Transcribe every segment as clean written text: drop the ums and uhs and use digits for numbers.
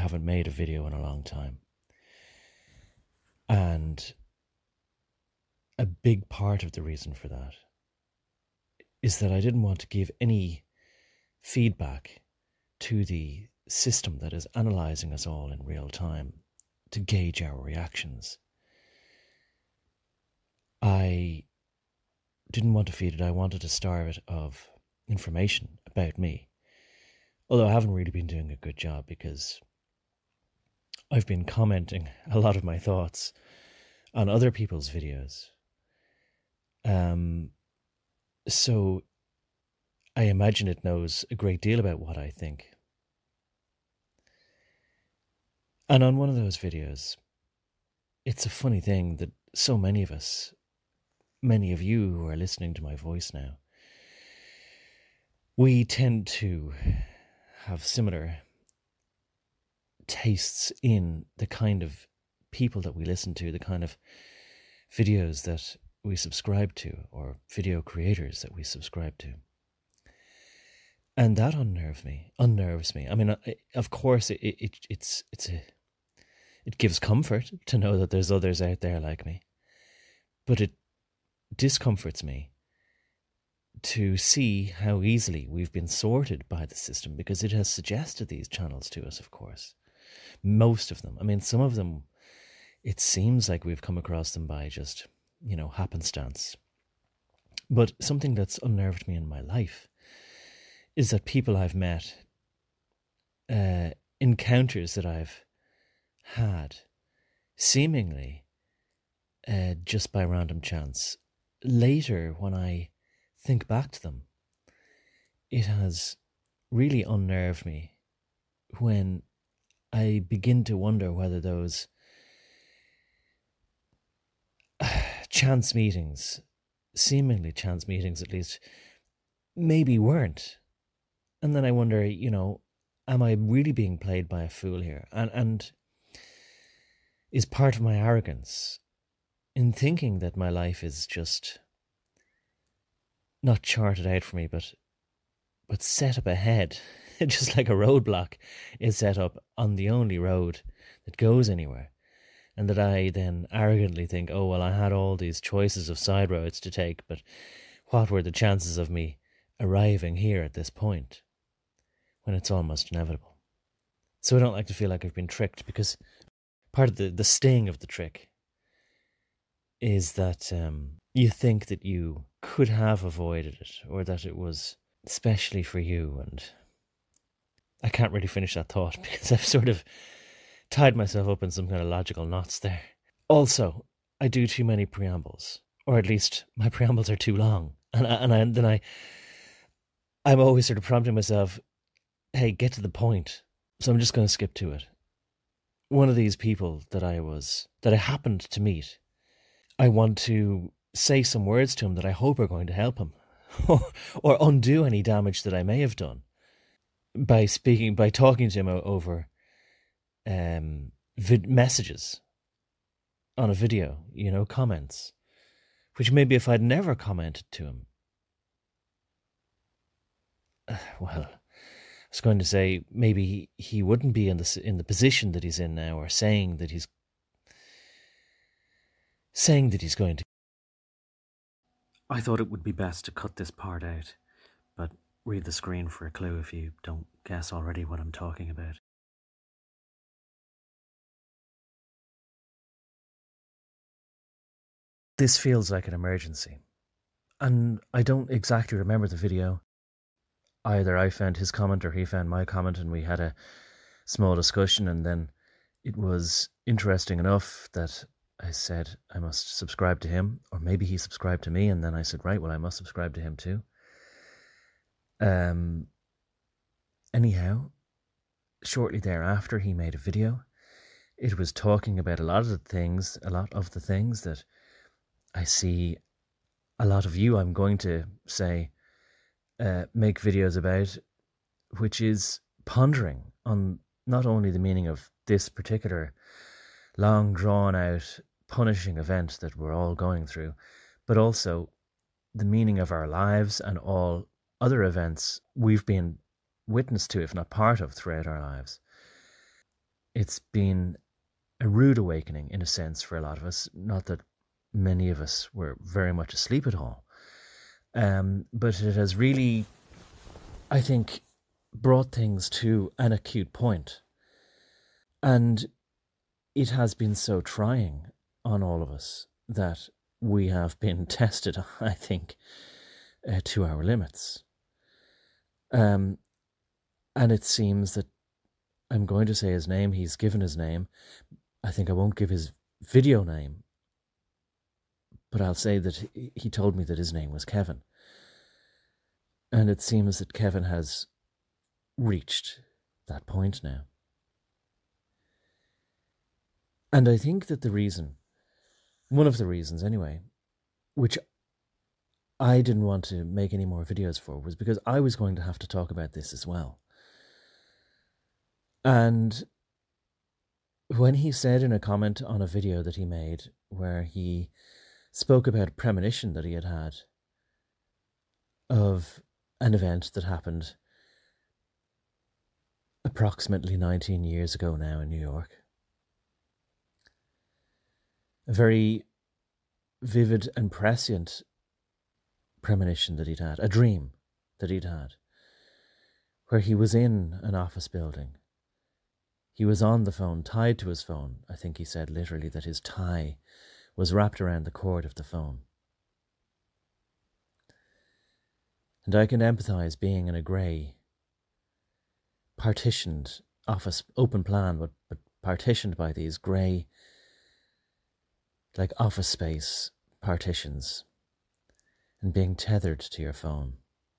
haven't made a video in a long time. And a big part of the reason for that is that I didn't want to give any feedback to the system that is analysing us all in real time to gauge our reactions. I didn't want to feed it. I wanted to starve it of information about me. Although I haven't really been doing a good job, because I've been commenting a lot of my thoughts on other people's videos. So I imagine it knows a great deal about what I think. And on one of those videos, it's a funny thing that so many of us, many of you who are listening to my voice now, we tend to have similar tastes in the kind of people that we listen to, the kind of videos that we subscribe to, or video creators that we subscribe to. And that unnerves me. I mean, of course, it gives comfort to know that there's others out there like me. But it discomforts me to see how easily we've been sorted by the system, because it has suggested these channels to us, of course. Most of them. I mean, some of them, it seems like we've come across them by just, happenstance. But something that's unnerved me in my life is that people I've met, encounters that I've had, seemingly just by random chance, later when I think back to them, it has really unnerved me when I begin to wonder whether those chance meetings, seemingly chance meetings at least, maybe weren't. And then I wonder, am I really being played by a fool here? And is part of my arrogance in thinking that my life is just not charted out for me, but set up ahead, just like a roadblock is set up on the only road that goes anywhere. And that I then arrogantly think, oh, well, I had all these choices of side roads to take, but what were the chances of me arriving here at this point, when it's almost inevitable? So I don't like to feel like I've been tricked, because part of the sting of the trick is that you think that you could have avoided it, or that it was especially for you. And I can't really finish that thought because I've sort of tied myself up in some kind of logical knots there. Also, I do too many preambles, or at least my preambles are too long. And then I'm always sort of prompting myself, hey, get to the point. So I'm just going to skip to it. One of these people that I happened to meet, I want to say some words to him that I hope are going to help him or undo any damage that I may have done by talking to him over messages on a video, comments, which maybe if I'd never commented to him, well, I was going to say maybe he wouldn't be in the position that he's in now, or saying that he's going to. I thought it would be best to cut this part out, but read the screen for a clue if you don't guess already what I'm talking about. This feels like an emergency, and I don't exactly remember the video. Either I found his comment or he found my comment, and we had a small discussion, and then it was interesting enough that I said I must subscribe to him, or maybe he subscribed to me, and then I said, right, well, I must subscribe to him too. Anyhow, shortly thereafter, he made a video. It was talking about a lot of the things that I see a lot of you, I'm going to say, make videos about, which is pondering on not only the meaning of this particular long drawn out punishing event that we're all going through, but also the meaning of our lives and all other events we've been witness to, if not part of, throughout our lives. It's been a rude awakening, in a sense, for a lot of us. Not that many of us were very much asleep at all. But it has really, I think, brought things to an acute point. And it has been so trying on all of us that we have been tested, I think, to our limits. And it seems that I'm going to say his name. He's given his name. I think I won't give his video name, but I'll say that he told me that his name was Kevin. And it seems that Kevin has reached that point now. And I think that the reason, one of the reasons anyway, which I didn't want to make any more videos for, was because I was going to have to talk about this as well. And when he said in a comment on a video that he made where he spoke about a premonition that he had had of an event that happened approximately 19 years ago now in New York, a very vivid and prescient premonition that he'd had, a dream that he'd had, where he was in an office building. He was on the phone, tied to his phone. I think he said literally that his tie was wrapped around the cord of the phone. And I can empathise being in a grey, partitioned office, open plan, but partitioned by these grey, like office space partitions, and being tethered to your phone.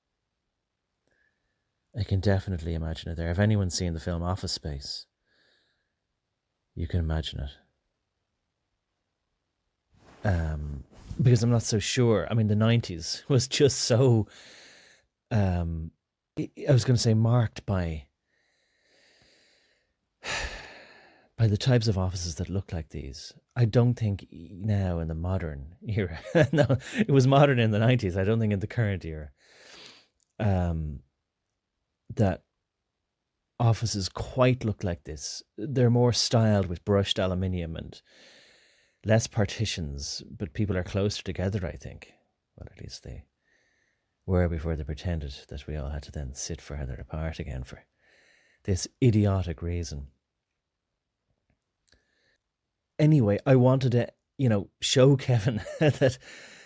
I can definitely imagine it there. If anyone's seen the film Office Space, you can imagine it. Because I'm not so sure. I mean, the 90s was just so, I was going to say, marked by the types of offices that look like these. I don't think now in the modern era, no, it was modern in the 90s, I don't think in the current era, that offices quite look like this. They're more styled with brushed aluminium and less partitions, but people are closer together, I think. Well, at least they were before they pretended that we all had to then sit further apart again for this idiotic reason. Anyway, I wanted to, show Kevin that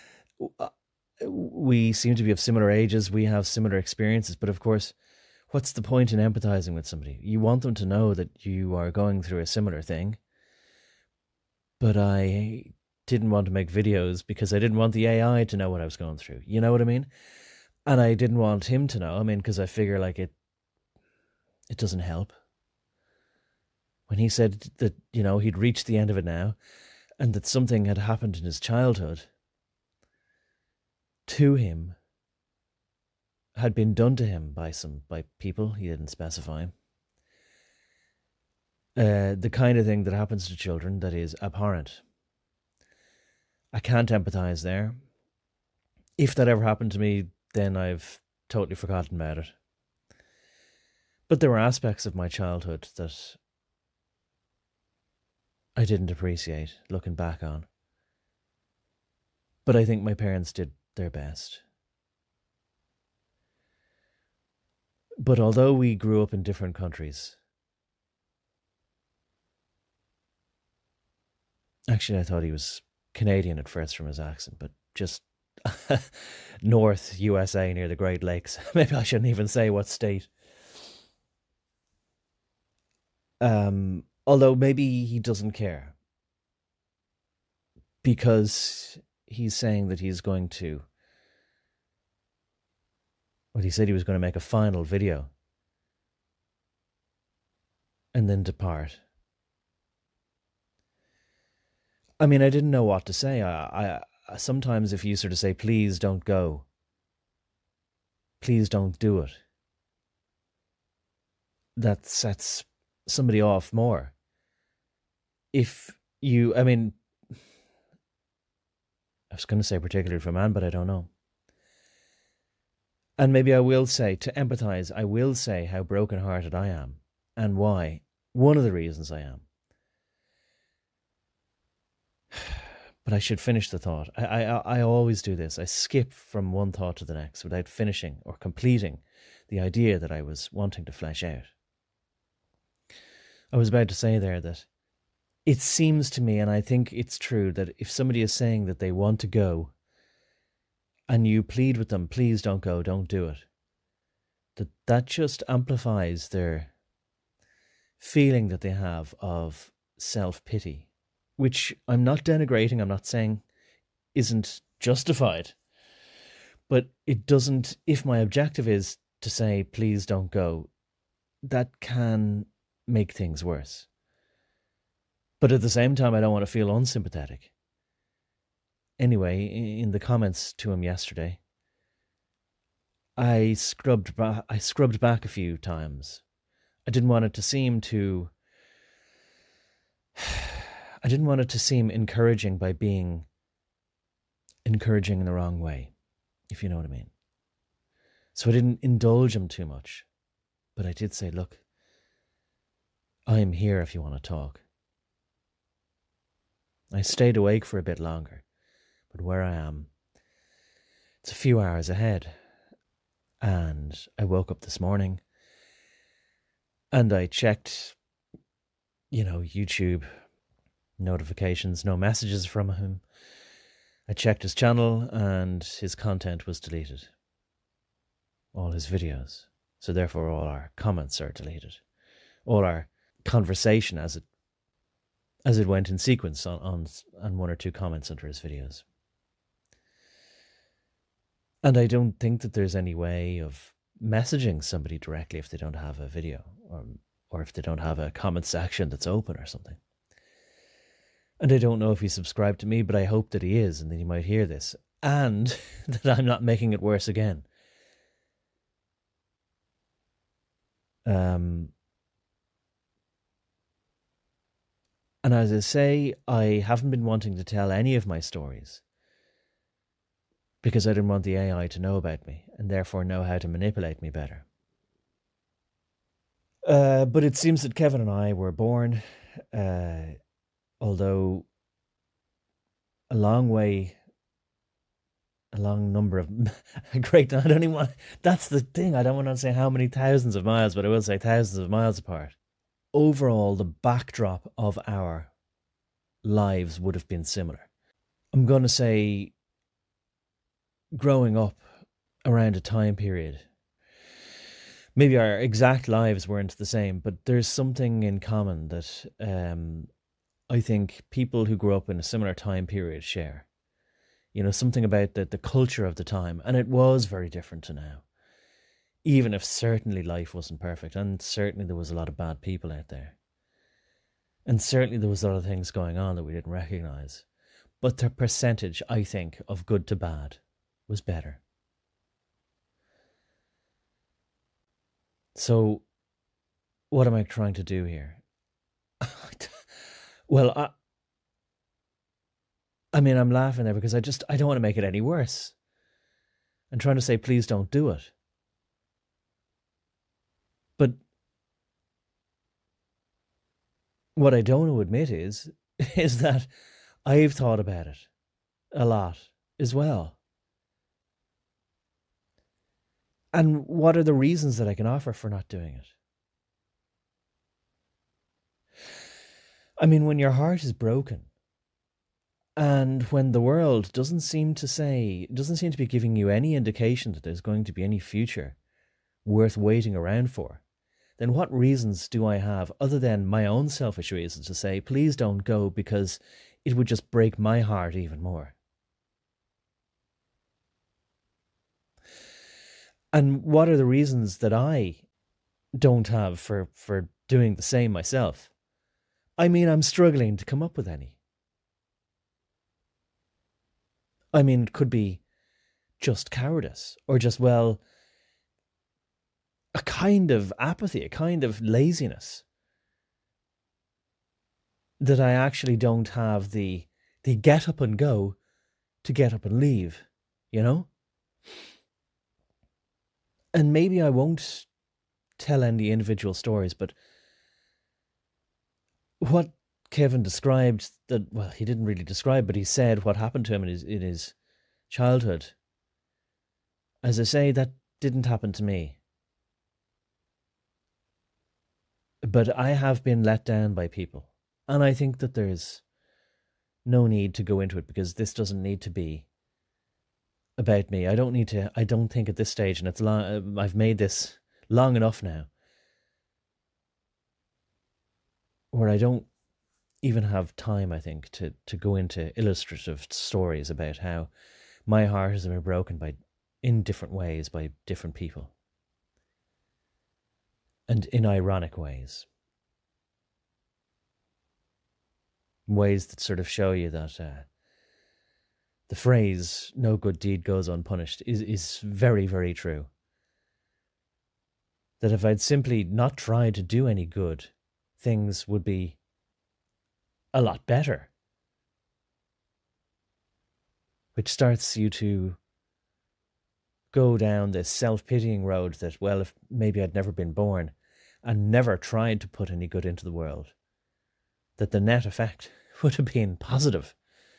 we seem to be of similar ages, we have similar experiences, but of course, what's the point in empathizing with somebody? You want them to know that you are going through a similar thing. But I didn't want to make videos because I didn't want the AI to know what I was going through. You know what I mean? And I didn't want him to know. I mean, because I figure like it doesn't help. When he said that, he'd reached the end of it now and that something had happened in his childhood to him, had been done to him by people, he didn't specify. The kind of thing that happens to children that is abhorrent. I can't empathise there. If that ever happened to me, then I've totally forgotten about it. But there were aspects of my childhood that I didn't appreciate looking back on. But I think my parents did their best. But although we grew up in different countries, actually I thought he was Canadian at first from his accent, but just North USA near the Great Lakes. Maybe I shouldn't even say what state. Although maybe he doesn't care, because he's saying that he's going to, well, he said he was going to make a final video and then depart. I mean, I didn't know what to say. I sometimes if you sort of say, please don't go, please don't do it, that sets somebody off more. If you, I mean, I was going to say particularly for a man, but I don't know. And maybe I will say, to empathise, I will say how brokenhearted I am and why. One of the reasons I am. But I should finish the thought. I always do this. I skip from one thought to the next without finishing or completing the idea that I was wanting to flesh out. I was about to say there that it seems to me, and I think it's true, that if somebody is saying that they want to go and you plead with them, please don't go, don't do it, that just amplifies their feeling that they have of self-pity, which I'm not denigrating, I'm not saying isn't justified, but it doesn't, if my objective is to say, please don't go, that can make things worse. But at the same time, I don't want to feel unsympathetic. Anyway, in the comments to him yesterday, I scrubbed back a few times. I didn't want it to seem encouraging by being encouraging in the wrong way, if you know what I mean. So I didn't indulge him too much. But I did say, look, I am here if you want to talk. I stayed awake for a bit longer, but where I am, it's a few hours ahead. And I woke up this morning and I checked, YouTube notifications, no messages from him. I checked his channel and his content was deleted. All his videos. So therefore all our comments are deleted. All our conversation as it went in sequence on one or two comments under his videos. And I don't think that there's any way of messaging somebody directly if they don't have a video or if they don't have a comment section that's open or something. And I don't know if he's subscribed to me, but I hope that he is and that he might hear this and that I'm not making it worse again. And as I say, I haven't been wanting to tell any of my stories because I didn't want the AI to know about me and therefore know how to manipulate me better. But it seems that Kevin and I were born, although a long number of great. I don't even want. That's the thing. I don't want to say how many thousands of miles, but I will say thousands of miles apart. Overall, the backdrop of our lives would have been similar. I'm going to say growing up around a time period. Maybe our exact lives weren't the same, but there's something in common that I think people who grew up in a similar time period share. Something about the culture of the time, and it was very different to now. Even if certainly life wasn't perfect, and certainly there was a lot of bad people out there. And certainly there was a lot of things going on that we didn't recognise. But the percentage, I think, of good to bad was better. So, what am I trying to do here? Well, I'm laughing there because I don't want to make it any worse. I'm trying to say, please don't do it. But what I don't want to admit is that I've thought about it a lot as well. And what are the reasons that I can offer for not doing it? When your heart is broken, and when the world doesn't seem to be giving you any indication that there's going to be any future worth waiting around for, then what reasons do I have other than my own selfish reasons to say, please don't go because it would just break my heart even more? And what are the reasons that I don't have for doing the same myself? I'm struggling to come up with any. It could be just cowardice or just, a kind of apathy, a kind of laziness that I actually don't have the get up and go to get up and leave, And maybe I won't tell any individual stories, but what Kevin described, that, well, he didn't really describe, but he said what happened to him in his childhood. As I say, that didn't happen to me. But I have been let down by people. And I think that there's no need to go into it, because this doesn't need to be about me. I don't think at this stage, and it's long, I've made this long enough now, where I don't even have time, I think, to go into illustrative stories about how my heart has been broken in different ways by different people. And in ironic ways. Ways that sort of show you that the phrase, no good deed goes unpunished, is very, very true. That if I'd simply not tried to do any good, things would be a lot better. Which starts you to go down this self-pitying road that, well, if maybe I'd never been born and never tried to put any good into the world, that the net effect would have been positive.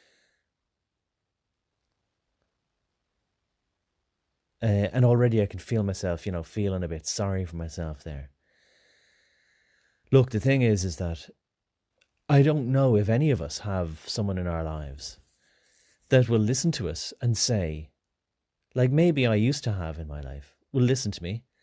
And already I can feel myself, feeling a bit sorry for myself there. Look, the thing is that I don't know if any of us have someone in our lives that will listen to us and say, like maybe I used to have in my life, will listen to me,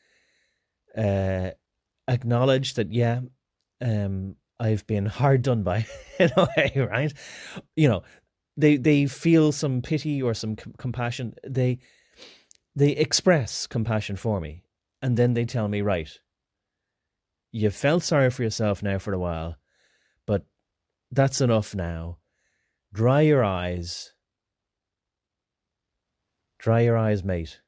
acknowledge that, yeah, I've been hard done by in a way, right? They feel some pity or some compassion. They express compassion for me, and then they tell me, right, you've felt sorry for yourself now for a while, but that's enough now. Dry your eyes. Dry your eyes, mate.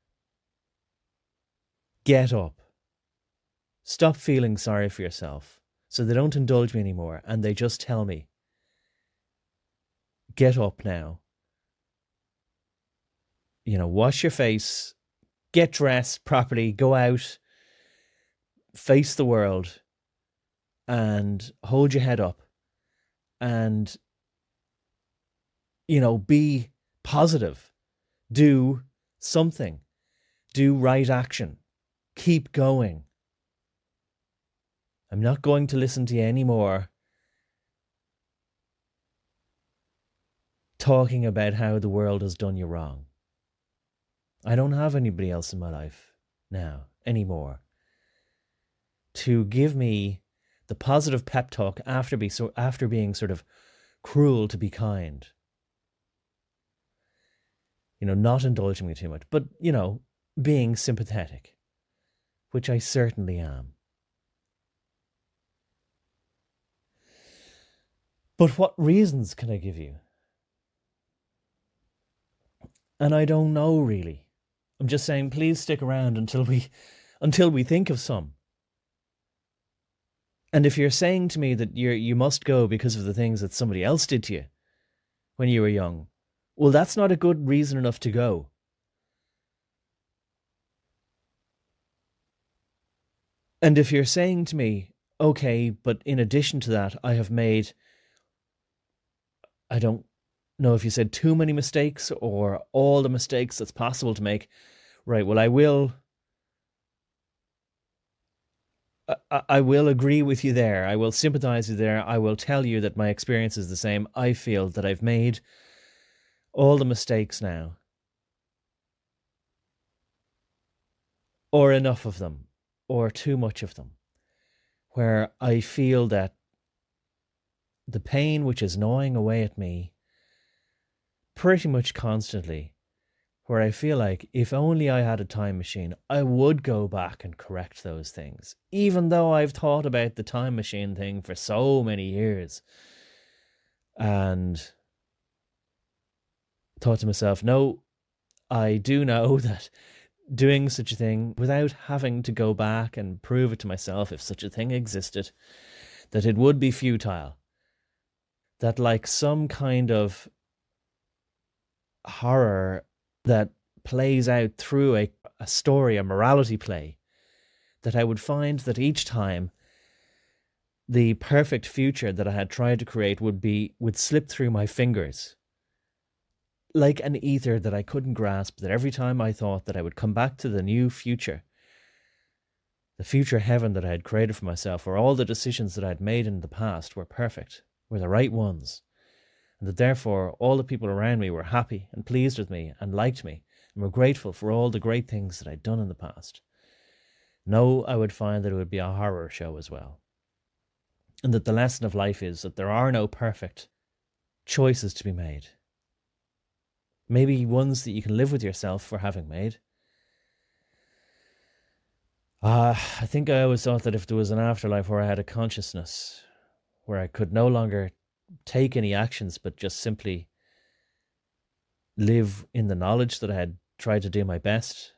Get up. Stop feeling sorry for yourself. So they don't indulge me anymore, and they just tell me, get up now. Wash your face, get dressed properly, go out, face the world, and hold your head up, and, be positive. Do something. Do right action. Keep going. I'm not going to listen to you anymore talking about how the world has done you wrong. I don't have anybody else in my life now anymore to give me the positive pep talk after being sort of cruel to be kind. Not indulging me too much, but, being sympathetic, which I certainly am. But what reasons can I give you? And I don't know, really. I'm just saying, please stick around until we think of some. And if you're saying to me that you must go because of the things that somebody else did to you when you were young, well, that's not a good reason enough to go. And if you're saying to me, okay, but in addition to that, I have made, I don't know if you said too many mistakes or all the mistakes that's possible to make, right, well, I will agree with you there. I will sympathize with you there. I will tell you that my experience is the same. I feel that I've made all the mistakes now, or enough of them, or too much of them, where I feel that the pain which is gnawing away at me pretty much constantly, where I feel like if only I had a time machine, I would go back and correct those things, even though I've thought about the time machine thing for so many years and thought to myself, no, I do know that doing such a thing without having to go back and prove it to myself, if such a thing existed, that it would be futile. That, like some kind of horror that plays out through a story, a morality play, that I would find that each time the perfect future that I had tried to create would slip through my fingers like an ether that I couldn't grasp, that every time I thought that I would come back to the new future, the future heaven that I had created for myself, where all the decisions that I'd made in the past were perfect, were the right ones, and that therefore all the people around me were happy and pleased with me and liked me and were grateful for all the great things that I'd done in the past. No, I would find that it would be a horror show as well. And that the lesson of life is that there are no perfect choices to be made. Maybe ones that you can live with yourself for having made. I think I always thought that if there was an afterlife where I had a consciousness, where I could no longer take any actions but just simply live in the knowledge that I had tried to do my best.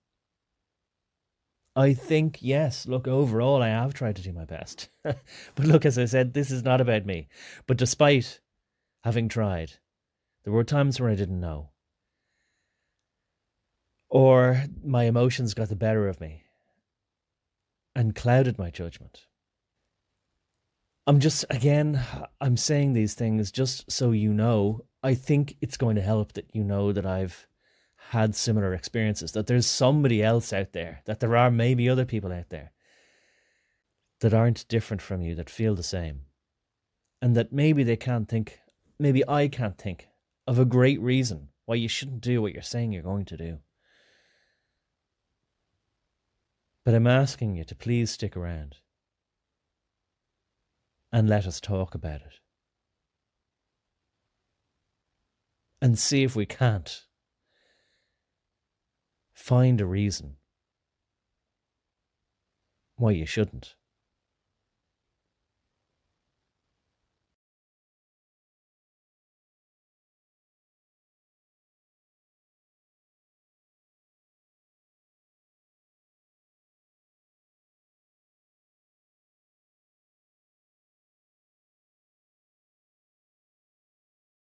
I think, yes, look, overall I have tried to do my best. But look, as I said, this is not about me. But despite having tried, there were times where I didn't know. Or my emotions got the better of me and clouded my judgment. I'm saying these things just so you know. I think it's going to help that you know that I've had similar experiences, that there's somebody else out there, that there are maybe other people out there that aren't different from you, that feel the same. And that maybe I can't think of a great reason why you shouldn't do what you're saying you're going to do. But I'm asking you to please stick around and let us talk about it. And see if we can't find a reason why you shouldn't.